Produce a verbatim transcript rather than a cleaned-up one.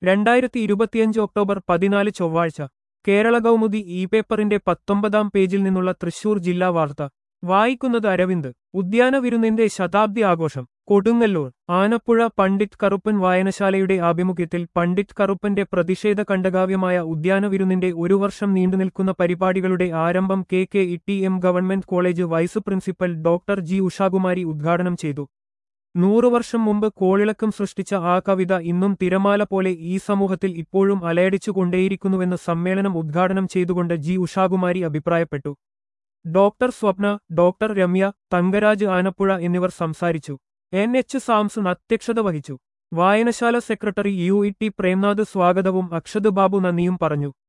രണ്ടായിരത്തി ഇരുപത്തിയഞ്ച് ഒക്ടോബർ പതിനാല് ചൊവ്വാഴ്ച കേരള കൗമുദി ഇ പേപ്പറിന്റെ പത്തൊമ്പതാം പേജിൽ നിന്നുള്ള തൃശൂർ ജില്ലാ വാർത്ത വായിക്കുന്നത് അരവിന്ദ്. ഉദ്യാന വിരുന്നിന്റെ ശതാബ്ദി ആഘോഷം കൊടുങ്ങല്ലൂർ. ആനപ്പുഴ പണ്ഡിറ്റ് കറുപ്പൻ വായനശാലയുടെ ആഭിമുഖ്യത്തിൽ പണ്ഡിറ്റ് കറുപ്പന്റെ പ്രതിഷേധ കണ്ടകാവ്യമായ ഉദ്യാന വിരുന്നിന്റെ ഒരു വർഷം നീണ്ടുനിൽക്കുന്ന പരിപാടികളുടെ ആരംഭം K K E T M government college vice principal doctor G Ushakumari ഉദ്ഘാടനം ചെയ്തു. നൂറു വർഷം മുമ്പ് കോളിളക്കം സൃഷ്ടിച്ച ആ കവിത ഇന്നും തിരമാല പോലെ ഈ സമൂഹത്തിൽ ഇപ്പോഴും അലയടിച്ചുകൊണ്ടേയിരിക്കുന്നുവെന്ന് സമ്മേളനം ഉദ്ഘാടനം ചെയ്തുകൊണ്ട് ജി ഉഷാകുമാരി അഭിപ്രായപ്പെട്ടു. ഡോക്ടർ സ്വപ്ന, ഡോക്ടർ രമ്യ, തങ്കരാജ് ആനപ്പുഴ എന്നിവർ സംസാരിച്ചു. എൻ എച്ച് സാംസൺ അധ്യക്ഷത വഹിച്ചു. വായനശാല secretary U E T Premnath സ്വാഗതവും അക്ഷത് ബാബു നന്ദിയും പറഞ്ഞു.